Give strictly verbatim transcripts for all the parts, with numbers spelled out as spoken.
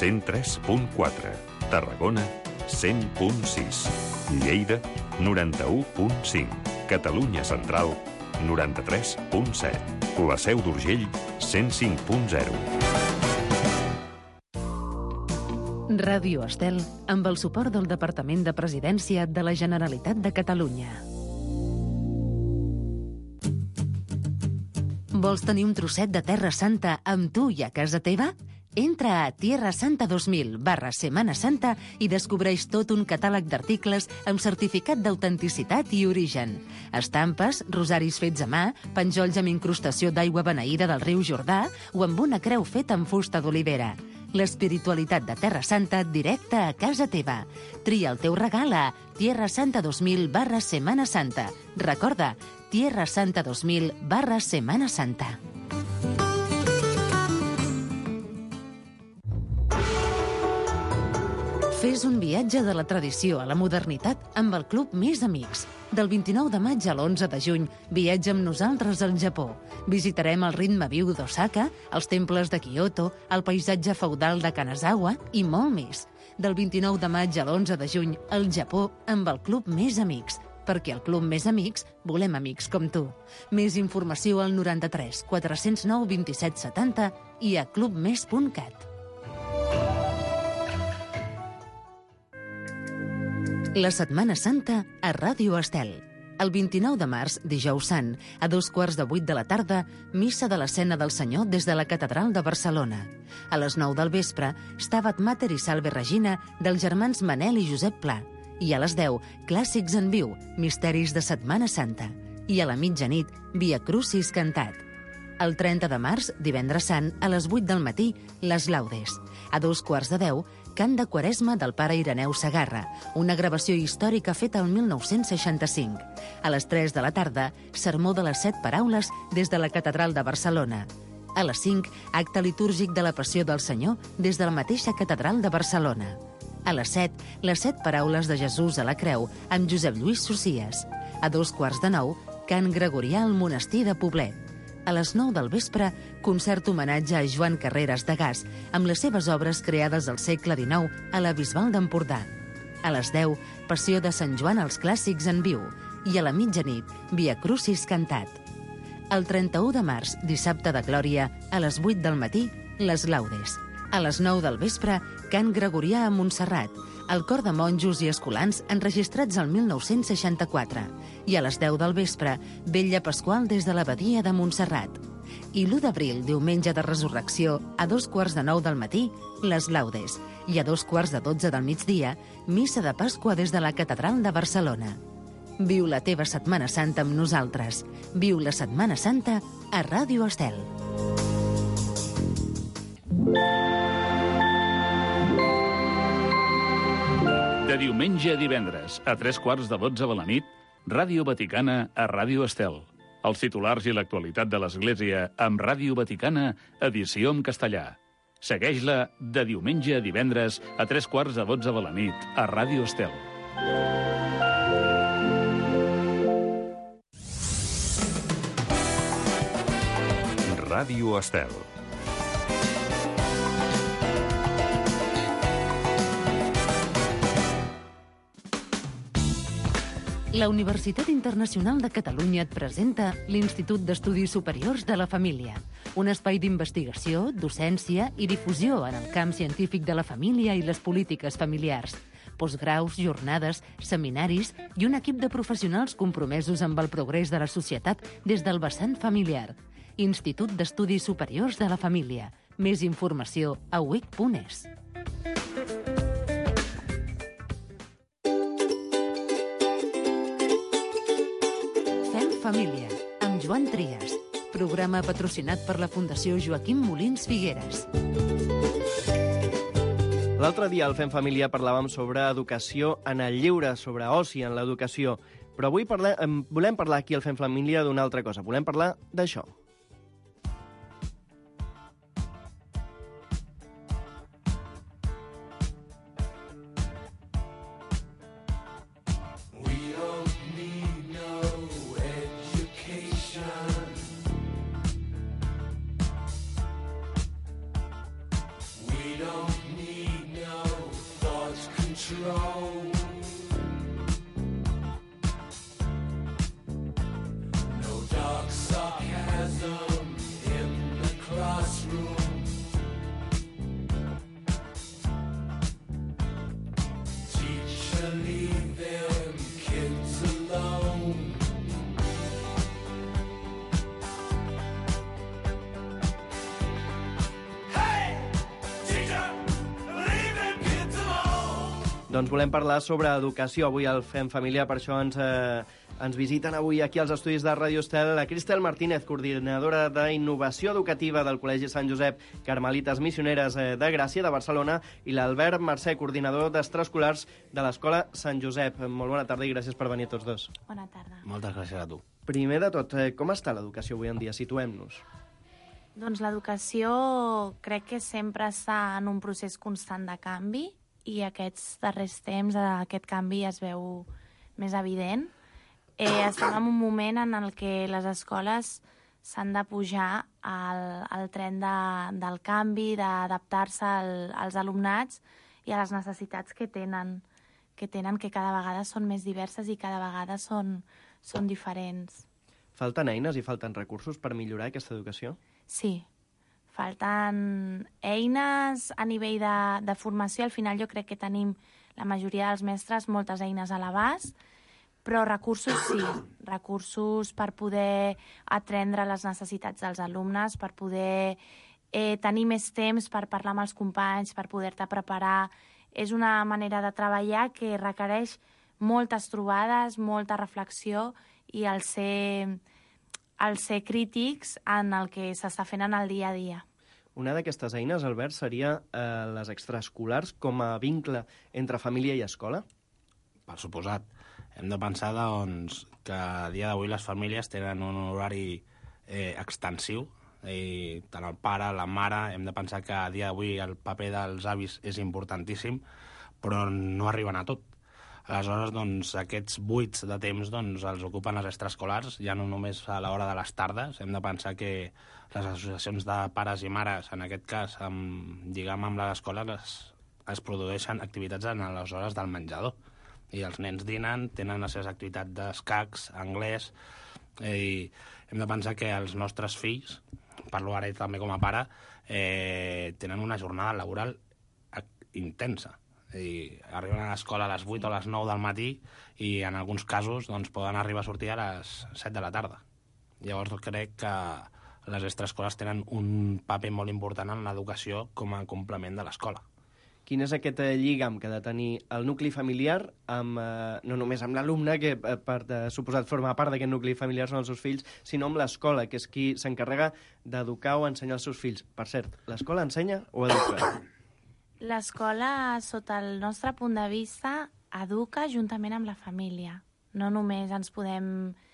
cent tres punt quatre. Tarragona, cent punt sis. Lleida, noranta-u punt cinc. Catalunya Central, noranta-tres punt set. La Seu d'Urgell, cent cinc punt zero. Ràdio Estel, amb el suport del Departament de Presidència de la Generalitat de Catalunya. Vols tenir un trosset de Terra Santa amb tu i a casa teva? Entra a Tierra Santa dos mil barra Setmana Santa i descobreix tot un catàleg d'articles amb certificat d'autenticitat i origen. Estampes, rosaris fets a mà, penjolls amb incrustació d'aigua beneïda del riu Jordà o amb una creu feta amb fusta d'olivera. L'espiritualitat de Terra Santa directa a casa teva. Tria el teu regal a Tierra Santa dos mil barra Setmana Santa. Recorda, Tierra Santa dos mil barra Setmana Santa. Fes un viatge de la tradició a la modernitat amb el Club Més Amics. Del vint-i-nou de maig a l'onze de juny, viatja amb nosaltres al Japó. Visitarem el ritme viu d'Osaka, els temples de Kyoto, el paisatge feudal de Kanazawa i molt més. Del vint-i-nou de maig a l'onze de juny, al Japó amb el Club Més Amics. Perquè al Club Més Amics volem amics com tu. Més informació al noranta-tres quatre-cents nou vint-i-set setanta i a clubmes punt cat. La Setmana Santa a Ràdio Estel. El vint-i-nou de març, dijous sant, a dos quarts de vuit de la tarda, missa de l'Escena del Senyor des de la Catedral de Barcelona. A les nou del vespre, Stabat Mater i Salve Regina dels germans Manel i Josep Pla. I a les deu, Clàssics en viu, Misteris de Setmana Santa. I a la mitjanit, Via Crucis cantat. El trenta de març, divendres sant, a les vuit del matí, Les Laudes. A dos quarts de deu, Cant de Quaresma del pare Ireneu Segarra, una gravació històrica feta el mil nou-cents seixanta-cinc. A les tres de la tarda, Sermó de les Set Paraules des de la Catedral de Barcelona. A les cinc, acte litúrgic de la Passió del Senyor des de la mateixa Catedral de Barcelona. A les set, les Set Paraules de Jesús a la Creu amb Josep Lluís Socias. A dos quarts de nou, Cant Gregorià al Monestir de Poblet. A les nou del vespre, concert homenatge a Joan Carreras de Gas amb les seves obres creades al segle dinou a la Bisbal d'Empordà. A les deu, Passió de Sant Joan als Clàssics en viu i a la mitjanit, Via Crucis cantat. El trenta-u de març, dissabte de Glòria, a les vuit del matí, Les Laudes. A les nou del vespre, Cant Gregorià a Montserrat, el cor de monjos i escolans enregistrats al mil nou-cents seixanta-quatre. I a les deu del vespre, Vetlla Pasqual des de l'abadia de Montserrat. I l'u d'abril, diumenge de Resurrecció, a dos quarts de nou del matí, Les Laudes. I a dos quarts de dotze del migdia, Missa de Pasqua des de la Catedral de Barcelona. Viu la teva Setmana Santa amb nosaltres. Viu la Setmana Santa a Ràdio Estel. De diumenge a divendres, a tres quarts de dotze de la nit, Ràdio Vaticana a Ràdio Estel. Els titulars i l'actualitat de l'Església amb Ràdio Vaticana, edició en castellà. Segueix-la de diumenge a divendres a tres quarts de dotze de la nit a Ràdio Estel. Ràdio Estel. La Universitat Internacional de Catalunya et presenta l'Institut d'Estudis Superiors de la Família, un espai d'investigació, docència i difusió en el camp científic de la família i les polítiques familiars. Postgraus, jornades, seminaris i un equip de professionals compromesos amb el progrés de la societat des del vessant familiar. Institut d'Estudis Superiors de la Família. Més informació a u i c punt es. Família, amb Joan Trias. Programa patrocinat per la Fundació Joaquim Molins Figueres. L'altre dia al Fem Família parlàvem sobre educació en el lleure, sobre oci en l'educació. Però avui parlem, volem parlar aquí al Fem Família d'una altra cosa. Volem parlar d'això. We don't need Doncs volem parlar sobre educació avui al Fem Família, per això ens, eh, ens visiten avui aquí als estudis de Ràdio Estel la Cristel Martínez, coordinadora d'Innovació Educativa del Col·legi Sant Josep Carmelites Missioneres eh, de Gràcia, de Barcelona, i l'Albert Mercè, coordinador d'extraescolars de l'Escola Sant Josep. Molt bona tarda i gràcies per venir tots dos. Bona tarda. Moltes gràcies a tu. Primer de tot, eh, com està l'educació avui en dia? Situem-nos. Doncs l'educació crec que sempre està en un procés constant de canvi, i aquests darrers temps aquest canvi es veu més evident. Eh, estem en un moment en el que les escoles s'han de pujar al, al tren de, del canvi, d'adaptar-se al, als alumnats i a les necessitats que tenen, que tenen, que cada vegada són més diverses i cada vegada són, són diferents. Falten eines i falten recursos per millorar aquesta educació? Sí. Falten eines a nivell de, de formació. Al final jo crec que tenim, la majoria dels mestres, moltes eines a l'abast, però recursos sí, recursos per poder atendre les necessitats dels alumnes, per poder eh, tenir més temps per parlar amb els companys, per poder-te preparar. És una manera de treballar que requereix moltes trobades, molta reflexió i el ser... el ser crítics en el que s'està fent en el dia a dia. Una d'aquestes eines, Albert, seria eh, les extraescolars com a vincle entre família i escola? Per suposat. Hem de pensar doncs, que a dia d'avui les famílies tenen un horari eh, extensiu, i tant el pare, la mare, hem de pensar que a dia d'avui el paper dels avis és importantíssim, però no arriben a tot. Aleshores, doncs, aquests buits de temps doncs, els ocupen les extraescolars, ja no només a l'hora de les tardes. Hem de pensar que les associacions de pares i mares, en aquest cas, amb, lligam amb l'escola, es, es produeixen activitats en les hores del menjador. I els nens dinen, tenen les seves activitats d'escacs, anglès, i hem de pensar que els nostres fills, parlo ara també com a pare, eh, tenen una jornada laboral intensa. I arriben a l'escola a les vuit o a les nou del matí i en alguns casos doncs, poden arribar a sortir a les set de la tarda. Llavors crec que les extraescoles tenen un paper molt important en l'educació com a complement de l'escola. Quin és aquest lligam que ha de tenir el nucli familiar, amb, eh, no només amb l'alumne, que eh, per de, suposat forma part d'aquest nucli familiar són els seus fills, sinó amb l'escola, que és qui s'encarrega d'educar o ensenyar els seus fills. Per cert, l'escola ensenya o educa? L'escola, sota el nostre punt de vista, educa juntament amb la família. No només ens podem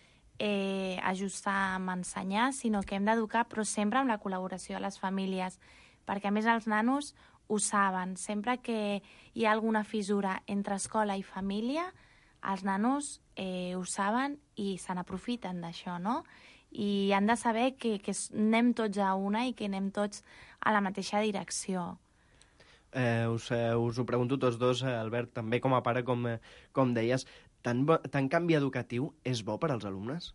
eh, ajustar amb ensenyar, sinó que hem d'educar, però sempre amb la col·laboració de les famílies, perquè a més els nanos ho saben. Sempre que hi ha alguna fissura entre escola i família, els nanos eh, ho saben i se n'aprofiten d'això, no? I han de saber que, que anem tots a una i que anem tots a la mateixa direcció. Eh, us, eh, us ho pregunto tots dos, eh, Albert, també com a pare, com, eh, com deies, tant, bo, tant canvi educatiu és bo per als alumnes?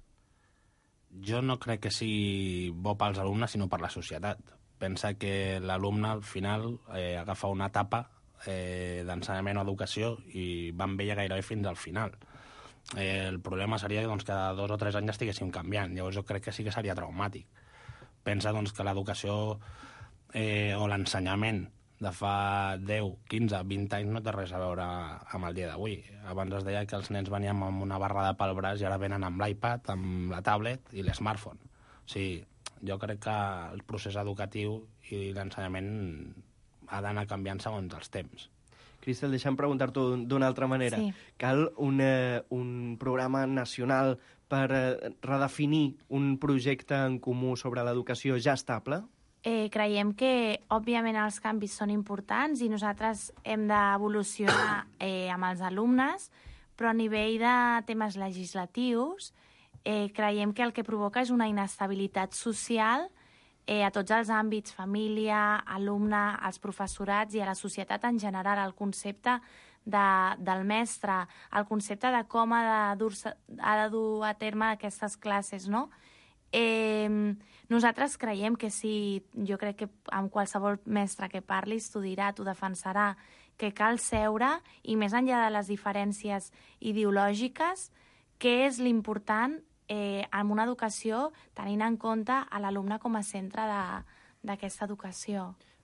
Jo no crec que sigui bo pels alumnes, sinó per la societat. Pensa que l'alumne, al final, eh, agafa una etapa eh, d'ensenyament o educació i va amb ella gairebé fins al final. Eh, el problema seria doncs, que cada dos o tres anys estiguéssim canviant. Llavors jo crec que sí que seria traumàtic. Pensa doncs, que l'educació eh, o l'ensenyament de fa deu, quinze, vint anys no té res a veure amb el dia d'avui. Abans es deia que els nens venien amb una barra de pel braç i ara venen amb l'iPad, amb la tablet i l'smartphone. O sigui, jo crec que el procés educatiu i l'ensenyament ha d'anar canviant segons els temps. Cristel, deixa'm preguntar-t'ho d'una altra manera. Sí. Cal un, eh, un programa nacional per eh, redefinir un projecte en comú sobre l'educació ja estable? Eh, creiem que, òbviament, els canvis són importants i nosaltres hem d'evolucionar eh, amb els alumnes, però a nivell de temes legislatius eh, creiem que el que provoca és una inestabilitat social eh, a tots els àmbits, família, alumne, als professorats i a la societat en general. El concepte de, del mestre, el concepte de com ha de dur, ha de dur a terme aquestes classes, no? Eh, nosaltres creiem que sí, jo crec que amb qualsevol mestre que parlis t'ho dirà, t'ho defensarà, que cal seure i més enllà de les diferències ideològiques, què és l'important eh, en una educació tenint en compte a l'alumne com a centre d'aquesta educació.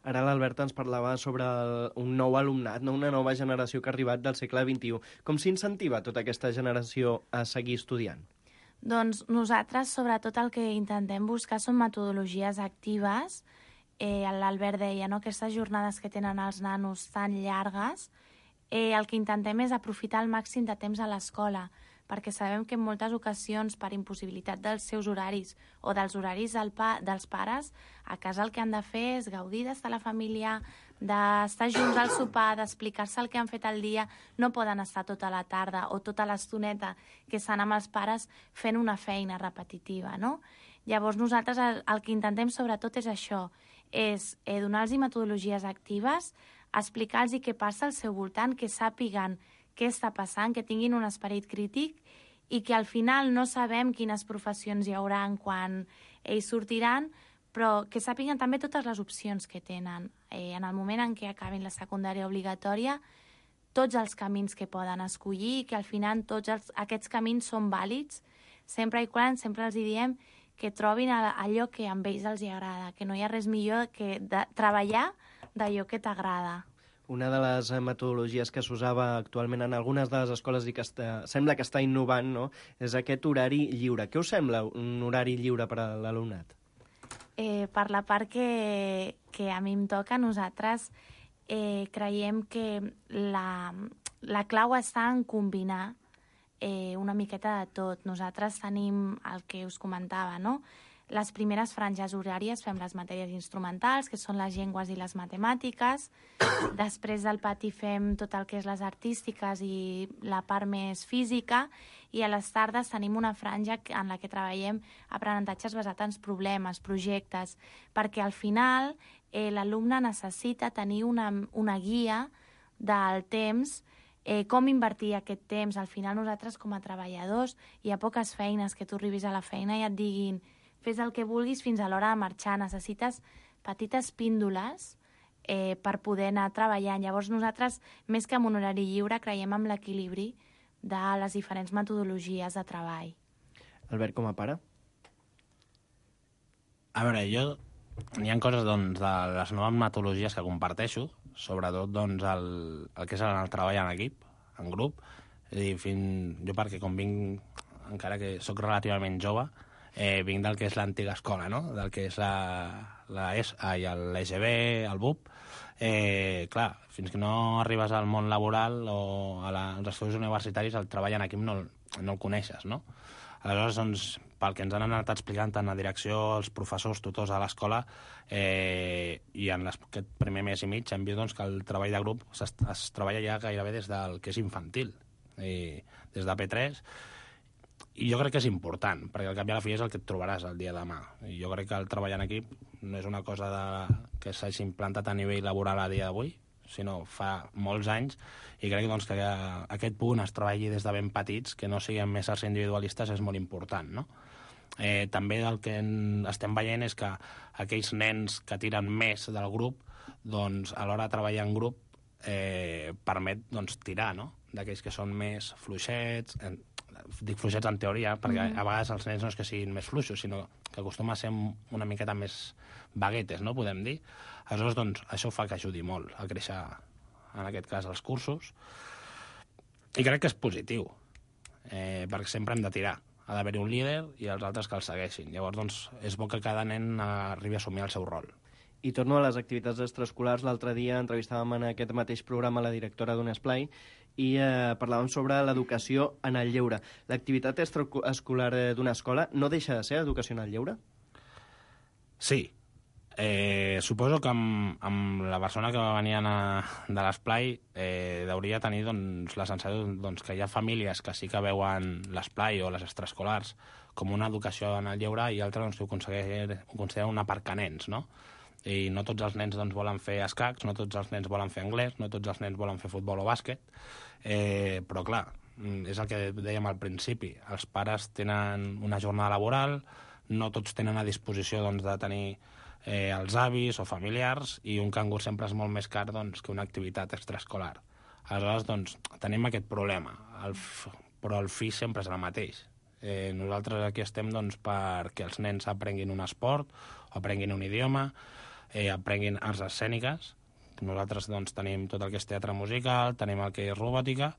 Ara l'Albert ens parlava sobre el, un nou alumnat, no? Una nova generació que ha arribat del segle vint-i-u. Com s'incentiva tota aquesta generació a seguir estudiant? Doncs nosaltres, sobretot, el que intentem buscar són metodologies actives. Eh, L'Albert deia, no?, aquestes jornades que tenen els nanos tan llargues, eh, el que intentem és aprofitar al màxim de temps a l'escola, perquè sabem que en moltes ocasions, per impossibilitat dels seus horaris o dels horaris del pa dels pares, a casa el que han de fer és gaudir d'estar a la família, d'estar junts al sopar, d'explicar-se el que han fet el dia. No poden estar tota la tarda o tota l'estoneta que estan amb els pares fent una feina repetitiva, no? Llavors nosaltres el, el que intentem sobretot és això, és eh, donar-los metodologies actives, explicar-los què passa al seu voltant, que sàpiguen què està passant, que tinguin un esperit crític i que al final no sabem quines professions hi haurà quan ells sortiran, però que sàpiguen també totes les opcions que tenen. Eh, en el moment en què acabin la secundària obligatòria, tots els camins que poden escollir i que al final tots els, aquests camins són vàlids, sempre i quan sempre els diem que trobin allò que a ells els agrada, que no hi ha res millor que de treballar d'allò que t'agrada. Una de les metodologies que s'usava actualment en algunes de les escoles i que està, sembla que està innovant, no?, és aquest horari lliure. Què us sembla un horari lliure per a l'alumnat? Eh, per la part que, que a mi em toca, nosaltres eh, creiem que la, la clau està en combinar eh, una miqueta de tot. Nosaltres tenim el que us comentava, no?, les primeres franges horàries fem les matèries instrumentals, que són les llengües i les matemàtiques. Després del pati fem tot el que és les artístiques i la part més física. I a les tardes tenim una franja en la que treballem aprenentatges basats en problemes, projectes, perquè al final eh, l'alumne necessita tenir una, una guia del temps, eh, com invertir aquest temps. Al final nosaltres com a treballadors hi ha poques feines que tu arribis a la feina i et diguin fes el que vulguis fins a l'hora de marxar. Necessites petites píndoles eh, per poder anar treballant. Llavors nosaltres, més que en un horari lliure, creiem en l'equilibri de les diferents metodologies de treball. Albert, com a pare? A veure, jo... Hi ha coses doncs, de les noves metodologies que comparteixo, sobretot doncs, el, el que és el treball en equip, en grup. És a dir, fins, jo perquè com vinc, encara que sóc relativament jove, Eh, vinc del que és l'antiga escola, no?, del que és la, la E S A i l'E G B, el B U P. Eh, clar, fins que no arribes al món laboral o a la, als estudis universitaris, el treball en equip no, no el coneixes, no? Aleshores, doncs, pel que ens han anat explicant tant la direcció, els professors, tutors a l'escola, eh, i en les, aquest primer mes i mig hem vist doncs, que el treball de grup es, es treballa ja gairebé des del que és infantil, i des de P tres. I jo crec que és important, perquè al cap i a la fi és el que et trobaràs el dia de demà. I jo crec que el treball en equip no és una cosa de, que s'hagi implantat a nivell laboral a dia d'avui, sinó fa molts anys, i crec doncs, que aquest punt es treballi des de ben petits, que no siguin més éssers individualistes, és molt important, no? Eh, també el que estem veient és que aquells nens que tiren més del grup, doncs, a l'hora de treballar en grup, eh, permet doncs, tirar, no?, d'aquells que són més fluixets, en, dic fluixets en teoria, perquè mm. a vegades els nens no és que siguin més fluixos, sinó que acostuma a ser una miqueta més baguetes, no?, podem dir. Aleshores, doncs, això fa que ajudi molt a créixer, en aquest cas, els cursos. I crec que és positiu, eh, perquè sempre hem de tirar. Ha d'haver-hi un líder i els altres que el segueixin. Llavors, doncs, és bo que cada nen arribi a assumir el seu rol. I torno a les activitats extraescolars. L'altre dia entrevistàvem en aquest mateix programa la directora d'un esplai i eh, parlàvem sobre l'educació en el lleure. L'activitat extraescolar d'una escola no deixa de ser educació en el lleure? Sí. Eh, suposo que amb, amb la persona que va venir a, de l'esplai eh, hauria tenir doncs, la sensació doncs, que hi ha famílies que sí que veuen l'esplai o les extraescolars com una educació en el lleure i altres doncs, ho consideren una aparcanents, no? I no tots els nens doncs, volen fer escacs, no tots els nens volen fer anglès, no tots els nens volen fer futbol o bàsquet, eh, però clar, és el que dèiem al principi, els pares tenen una jornada laboral, no tots tenen a disposició doncs, de tenir eh, els avis o familiars, i un cangur sempre és molt més car doncs, que una activitat extraescolar. Aleshores, doncs, tenim aquest problema, el f... però el fi sempre és el mateix. Eh, nosaltres aquí estem doncs, perquè els nens aprenguin un esport, o aprenguin un idioma, eh, aprenguin arts escèniques. Nosaltres doncs, tenim tot el que és teatre musical, tenim el que és robòtica,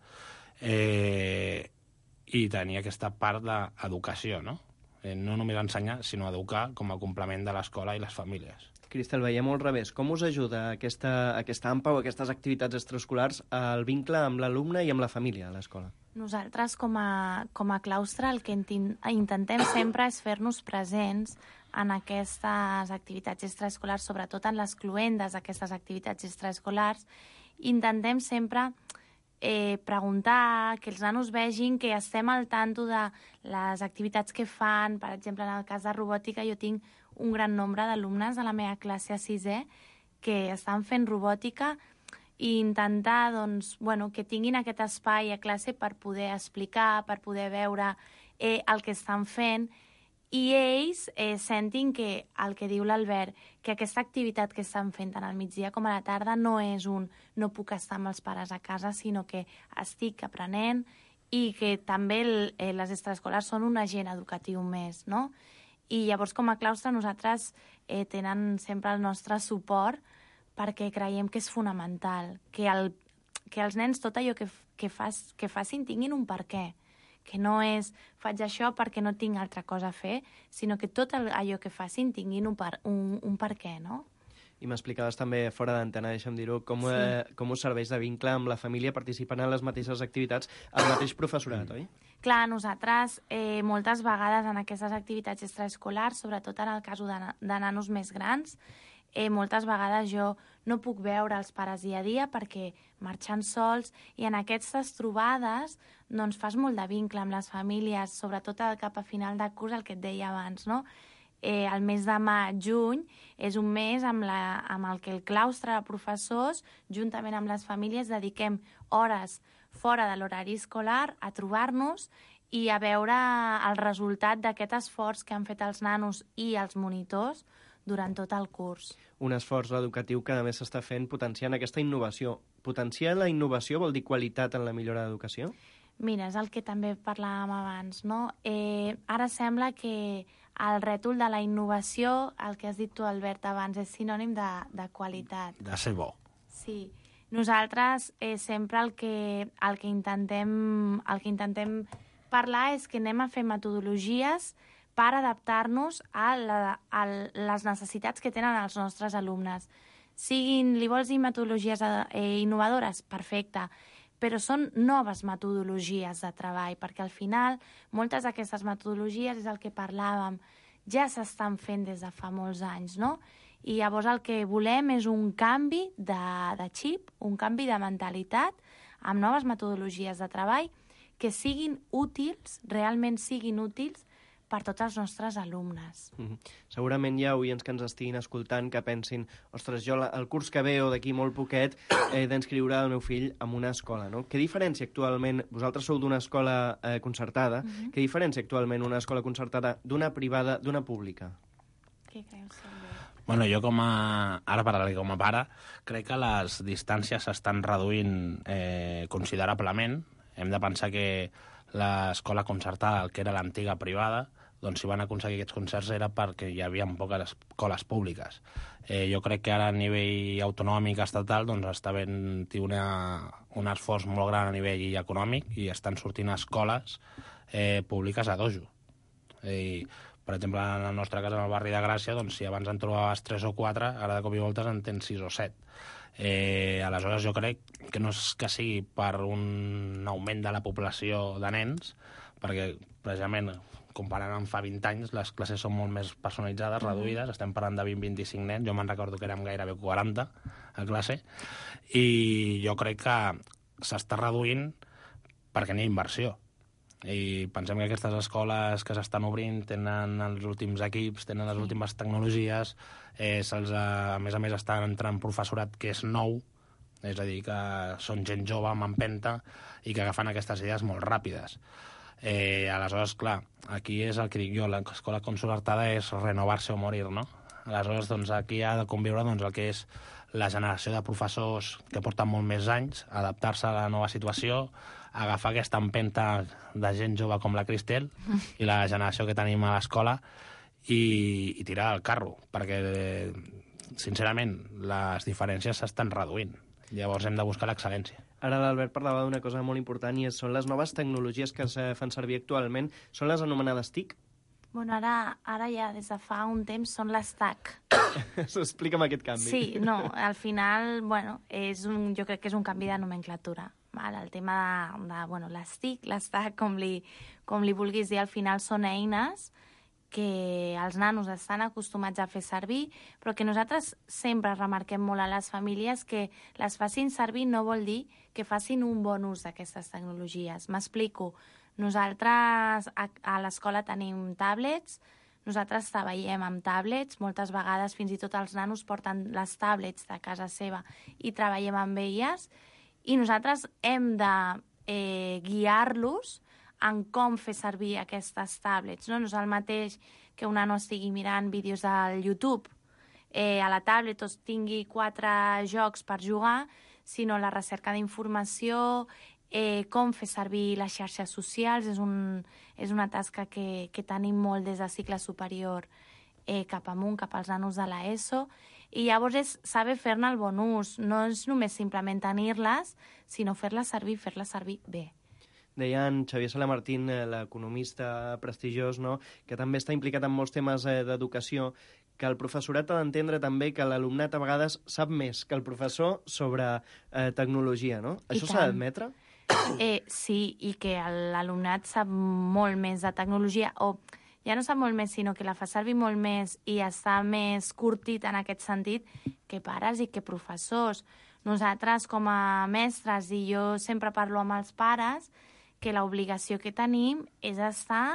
eh, i tenir aquesta part d'educació, no? Eh, no només ensenyar, sinó educar com a complement de l'escola i les famílies. Cristel, veiem al revés. Com us ajuda aquesta, aquesta A M P A o aquestes activitats extraescolars al vincle amb l'alumne i amb la família a l'escola? Nosaltres, com a, com a claustre, el que intentem sempre és fer-nos presents en aquestes activitats extraescolars, sobretot en les cluendes d'aquestes activitats extraescolars. Intentem sempre eh, preguntar, que els nanos vegin que estem al tanto de les activitats que fan. Per exemple, en el cas de robòtica, jo tinc un gran nombre d'alumnes de la meva classe a sisè que estan fent robòtica i intentar doncs, bueno, que tinguin aquest espai a classe per poder explicar, per poder veure eh, el que estan fent, i ells eh, sentin que el que diu l'Albert, que aquesta activitat que estan fent tant al migdia com a la tarda no és un no puc estar amb els pares a casa, sinó que estic aprenent i que també el, eh, les extraescolars són un agent educatiu més, no? I llavors, com a claustre, nosaltres eh, tenen sempre el nostre suport perquè creiem que és fonamental, que, el, que els nens tot allò que, que, fas, que facin tinguin un per què, que no és faig això perquè no tinc altra cosa a fer, sinó que tot allò que facin tinguin un per, un, un per què, no? I m'explicaves també fora d'antena, deixa'm dir-ho, com, sí. eh, com us serveix de vincle amb la família participant en les mateixes activitats el mateix professorat, oi? Clar, nosaltres eh, moltes vegades en aquestes activitats extraescolars, sobretot en el cas de, de nanos més grans, eh, moltes vegades jo no puc veure els pares dia a dia perquè marxen sols, i en aquestes trobades doncs, fas molt de vincle amb les famílies, sobretot cap a final de curs, el que et deia abans, no? Eh, el mes de maig, juny, és un mes amb, la, amb el que el claustre de professors, juntament amb les famílies, dediquem hores fora de l'horari escolar a trobar-nos i a veure el resultat d'aquest esforç que han fet els nanos i els monitors durant tot el curs. Un esforç educatiu que a més s'està fent potenciant aquesta innovació. Potenciar la innovació vol dir qualitat en la millora d'educació? Mira, és el que també parlàvem abans, no? Eh, ara sembla que el rètol de la innovació, el que has dit tu, Albert, abans, és sinònim de, de qualitat. De ser bo. Sí. Nosaltres eh, sempre el que, el, que intentem, el que intentem parlar és que anem a fer metodologies per adaptar-nos a, la, a les necessitats que tenen els nostres alumnes. Siguin, li vols dir metodologies eh, innovadores? Perfecte. Però són noves metodologies de treball, perquè al final moltes d'aquestes metodologies, és el que parlàvem, ja s'estan fent des de fa molts anys, no? I llavors el que volem és un canvi de, de xip, un canvi de mentalitat, amb noves metodologies de treball que siguin útils, realment siguin útils, per tots els nostres alumnes. Mm-hmm. Segurament hi ha oients que ens estiguin escoltant que pensin, ostres, jo el curs que ve o d'aquí molt poquet he d'inscriure el meu fill en una escola, no? Què diferència actualment, vosaltres sou d'una escola eh, concertada, mm-hmm. què diferència actualment una escola concertada d'una privada, d'una pública? Què creus, Albert? Bueno, jo com a... Ara parlaré com a pare, crec que les distàncies s'estan reduint eh, considerablement. Hem de pensar que l'escola concertada, el que era l'antiga privada, doncs si van aconseguir aquests concerts era perquè hi havia poques escoles públiques. Eh, jo crec que ara a nivell autonòmic estatal doncs està havent una, un esforç molt gran a nivell econòmic i estan sortint escoles eh, públiques a dojo. Eh, per exemple, en el nostre cas, en el barri de Gràcia, doncs, si abans en trobaves tres o quatre, ara de cop i voltes en tens sis o set. Eh, aleshores jo crec que no és que sigui per un augment de la població de nens, perquè precisament comparant amb fa vint anys les classes són molt més personalitzades, mm-hmm. reduïdes, estem parlant de vint a vint-i-cinc nens, jo me'n recordo que érem gairebé quaranta a classe, i jo crec que s'està reduint perquè n'hi ha inversió. I pensem que aquestes escoles que s'estan obrint tenen els últims equips, tenen les últimes tecnologies, eh, se'ls, a més a més estan entrant professorat que és nou, és a dir, que són gent jove amb empenta i que agafen aquestes idees molt ràpides. Eh, aleshores, clar, aquí és el que dic jo, l'escola concertada és renovar-se o morir, no? Aleshores, doncs, aquí ha de conviure doncs, el que és la generació de professors que porten molt més anys, adaptar-se a la nova situació, agafar aquesta empenta de gent jove com la Cristel i la generació que tenim a l'escola i, i tirar el carro, perquè sincerament, les diferències s'estan reduint. Llavors hem de buscar l'excel·lència. Ara l'Albert parlava d'una cosa molt important i són les noves tecnologies que es fan servir actualment. Són les anomenades T I C? Bueno, ara, ara ja des de fa un temps són les T A C. Explica'm aquest canvi. Sí, no, al final, bueno, és un, jo crec que és un canvi de nomenclatura. Val? El tema de, de bueno, les T I C, les T A C, com li, com li vulguis dir, al final són eines que els nanos estan acostumats a fer servir, però que nosaltres sempre remarquem molt a les famílies que les facin servir no vol dir que facin un bon ús d'aquestes tecnologies. M'explico. Nosaltres a, a l'escola tenim tablets, nosaltres treballem amb tablets, moltes vegades fins i tot els nanos porten les tablets de casa seva i treballem amb elles, i nosaltres hem de eh, guiar-los en com fer servir aquestes tablets. No, no és el mateix que un nano estigui mirant vídeos al YouTube eh, a la tablet o tingui quatre jocs per jugar, sinó la recerca d'informació, eh, com fer servir les xarxes socials. És, un, és una tasca que, que tenim molt des de cicle superior eh, cap amunt, cap als nanos de l'ESO, i llavors és saber fer-ne el bon ús. No és només simplement tenir-les, sinó fer-les servir, fer-les servir bé. Deia en Xavier Salamartín, l'economista prestigiós, no?, que també està implicat en molts temes eh, d'educació, que el professorat ha d'entendre també que l'alumnat a vegades sap més que el professor sobre eh, tecnologia, no? I Això s'ha d'admetre? Eh, sí, i que l'alumnat sap molt més de tecnologia, o ja no sap molt més, sinó que la fa servir molt més i està més curtit en aquest sentit que pares i que professors. Nosaltres, com a mestres, i jo sempre parlo amb els pares, que l'obligació que tenim és estar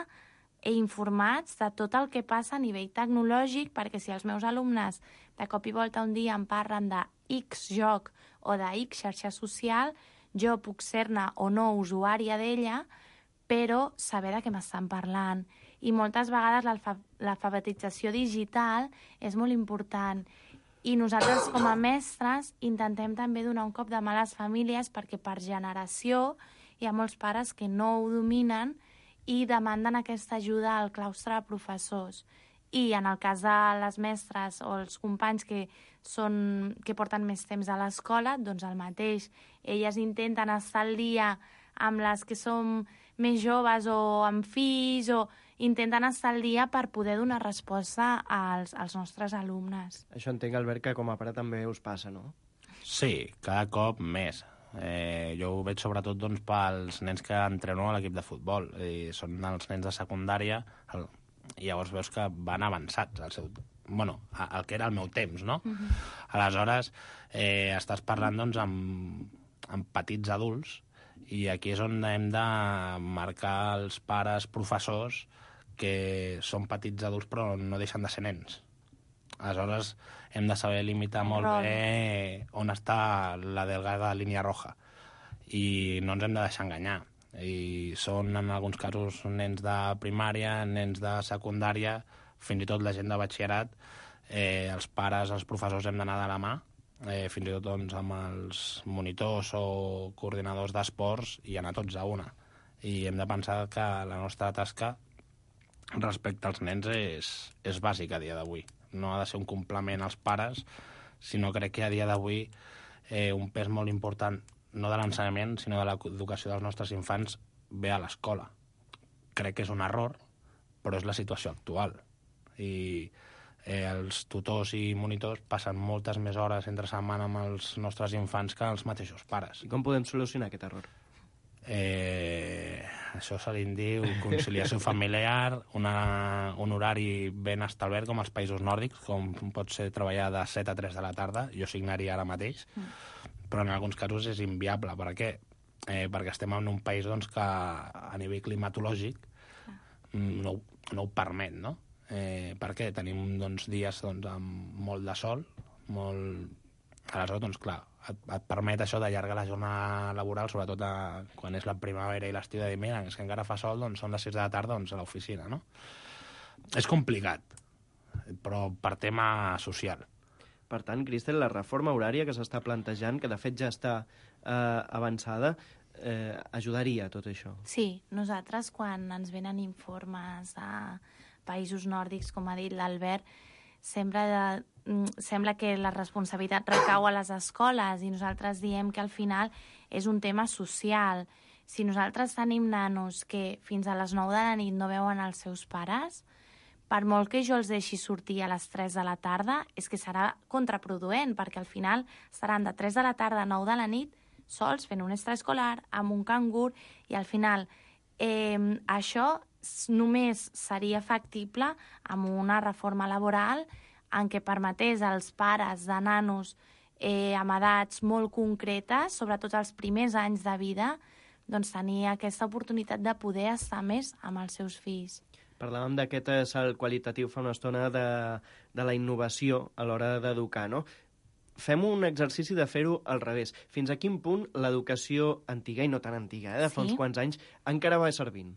informats de tot el que passa a nivell tecnològic, perquè si els meus alumnes de cop i volta un dia em parlen de X joc o de X xarxa social, jo puc ser-ne o no usuària d'ella, però saber de què m'estan parlant. I moltes vegades l'alfabetització digital és molt important. I nosaltres, com a mestres, intentem també donar un cop de mà a les famílies, perquè per generació hi ha molts pares que no ho dominen i demanden aquesta ajuda al claustre de professors. I en el cas de les mestres o els companys que, són, que porten més temps a l'escola, doncs el mateix. Elles intenten estar al dia amb les que som més joves o amb fills, o intenten estar al dia per poder donar resposta als, als nostres alumnes. Això entenc, Albert, que com a pare també us passa, no? Sí, cada cop més. Eh, jo ho veig sobretot doncs, pels nens que entreno a l'equip de futbol. Eh, són els nens de secundària, el, i llavors veus que van avançats al seu, bueno, el que era el meu temps, no? Uh-huh. Aleshores, eh, estàs parlant doncs, amb, amb petits adults, i aquí és on hem de marcar els pares professors que són petits adults però no deixen de ser nens. Aleshores, hem de saber limitar molt bé on està la delgada línia roja i no ens hem de deixar enganyar. I són, en alguns casos, nens de primària, nens de secundària, fins i tot la gent de batxillerat. Eh, els pares, els professors hem d'anar de la mà, eh, fins i tot doncs, amb els monitors o coordinadors d'esports, i anar tots a una. I hem de pensar que la nostra tasca respecte als nens és, és bàsica a dia d'avui. No ha de ser un complement als pares, sinó crec que a dia d'avui eh, un pes molt important, no de l'ensenyament, sinó de l'educació dels nostres infants, ve a l'escola. Crec que és un error, però és la situació actual. I eh, els tutors i monitors passen moltes més hores entre setmana amb els nostres infants que els mateixos pares. I com podem solucionar aquest error? Eh, això se li diu conciliació familiar, una, un horari ben establert com als països nòrdics, com pot ser treballar de set a tres de la tarda. Jo signaria ara mateix, mm. però en alguns casos és inviable. Per què? Eh, perquè estem en un país doncs, que a nivell climatològic ah. no, no ho permet, no? Eh, per què? Tenim doncs, dies doncs, amb molt de sol, molt... Aleshores, doncs, clar, et, et permet això d'allargar la jornada laboral, sobretot a, quan és la primavera i l'estiu, de dir, mira, és que encara fa sol, doncs són les sis de la tarda, doncs a l'oficina, no? És complicat, però per tema social. Per tant, Cristel, la reforma horària que s'està plantejant, que de fet ja està eh, avançada, eh, ajudaria a tot això. Sí, nosaltres quan ens venen informes de països nòrdics, com ha dit l'Albert, sempre de, sembla que la responsabilitat recau a les escoles i nosaltres diem que al final és un tema social. Si nosaltres tenim nanos que fins a les nou de la nit no veuen els seus pares, per molt que jo els deixi sortir a les tres de la tarda, és que serà contraproduent, perquè al final estaran de tres de la tarda a nou de la nit sols fent un extraescolar, amb un cangur, i al final eh, això només seria factible amb una reforma laboral en què permetés als pares de nanos eh, amb edats molt concretes, sobretot els primers anys de vida, doncs tenir aquesta oportunitat de poder estar més amb els seus fills. Parlàvem d'aquest salt qualitatiu fa una estona de, de la innovació a l'hora d'educar, no? Fem un exercici de fer-ho al revés. Fins a quin punt l'educació antiga, i no tan antiga, eh, de fa sí. uns quants anys, encara va servint?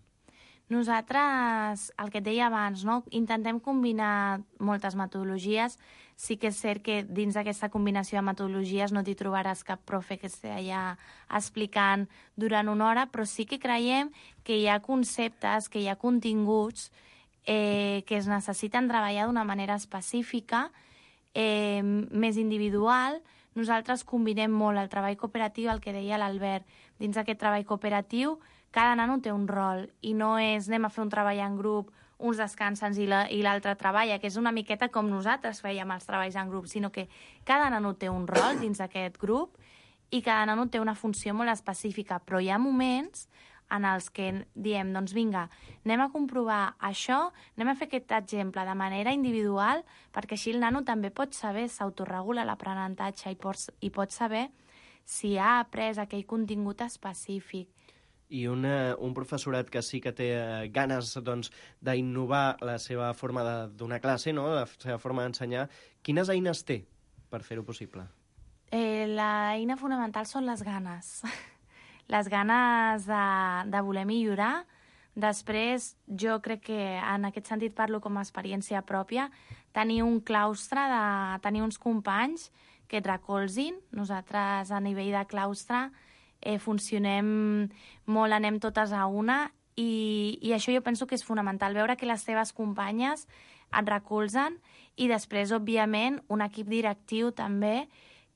Nosaltres, el que et deia abans, no? Intentem combinar moltes metodologies. Sí que és cert que dins d'aquesta combinació de metodologies no t'hi trobaràs cap profe que estigui allà explicant durant una hora, però sí que creiem que hi ha conceptes, que hi ha continguts eh, que es necessiten treballar d'una manera específica, eh, més individual. Nosaltres combinem molt el treball cooperatiu, el que deia l'Albert. Dins d'aquest treball cooperatiu, cada nano té un rol i no és anem a fer un treball en grup, uns descansen i l'altre treballa, que és una miqueta com nosaltres fèiem els treballs en grup, sinó que cada nano té un rol dins d'aquest grup i cada nano té una funció molt específica, però hi ha moments en els que diem, doncs vinga, anem a comprovar això, anem a fer aquest exemple de manera individual, perquè així el nano també pot saber, s'autoregula l'aprenentatge i, pot, i pot saber si ha après aquell contingut específic. I una, un professorat que sí que té ganes doncs, d'innovar la seva forma de donar classe, no? La seva forma d'ensenyar, quines eines té per fer-ho possible? Eh, l'eina fonamental són les ganes. Les ganes de, de voler millorar. Després, jo crec que en aquest sentit parlo com a experiència pròpia, tenir un claustre, de, tenir uns companys que et recolzin. Nosaltres, a nivell de claustre, eh, funcionem molt, anem totes a una, i, i això jo penso que és fonamental, veure que les teves companyes et recolzen, i després, òbviament, un equip directiu també,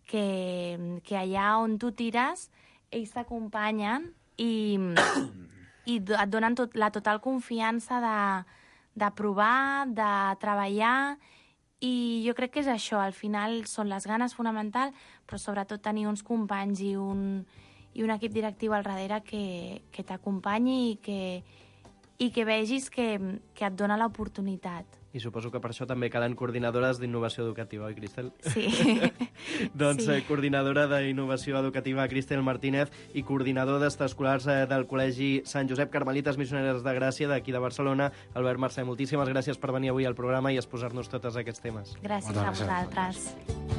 que, que allà on tu tires, ells t'acompanyen i, i et donen tot, la total confiança de, de provar, de treballar, i jo crec que és això, al final són les ganes fonamental, però sobretot tenir uns companys i un, i un equip directiu al darrere que, que t'acompanyi i que, i que vegis que, que et dona l'oportunitat. I suposo que per això també calen coordinadores d'innovació educativa, oi, Cristel? Sí. Doncs sí. Eh, coordinadora d'innovació educativa, Cristel Martínez, i coordinador d'extraescolars eh, del Col·legi Sant Josep Carmelites Missioneres de Gràcia, d'aquí de Barcelona, Albert Mercè. Moltíssimes gràcies per venir avui al programa i exposar-nos tots aquests temes. Gràcies a vosaltres.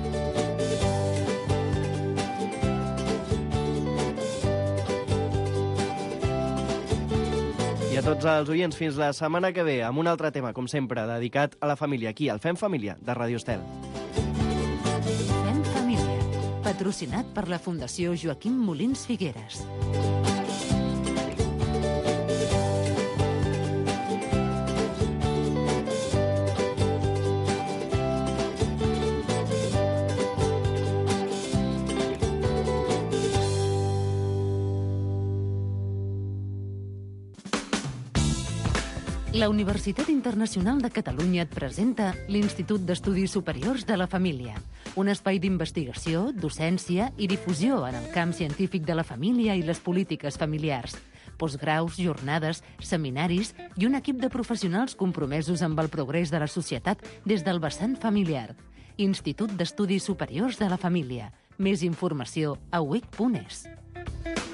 I a tots els oients, fins la setmana que ve, amb un altre tema, com sempre, dedicat a la família, aquí, al Fem Família, de Ràdio Estel. Fem Família, patrocinat per la Fundació Joaquim Molins Figueres. La Universitat Internacional de Catalunya et presenta l'Institut d'Estudis Superiors de la Família, un espai d'investigació, docència i difusió en el camp científic de la família i les polítiques familiars, postgraus, jornades, seminaris i un equip de professionals compromesos amb el progrés de la societat des del vessant familiar. Institut d'Estudis Superiors de la Família. Més informació a u i c punt es.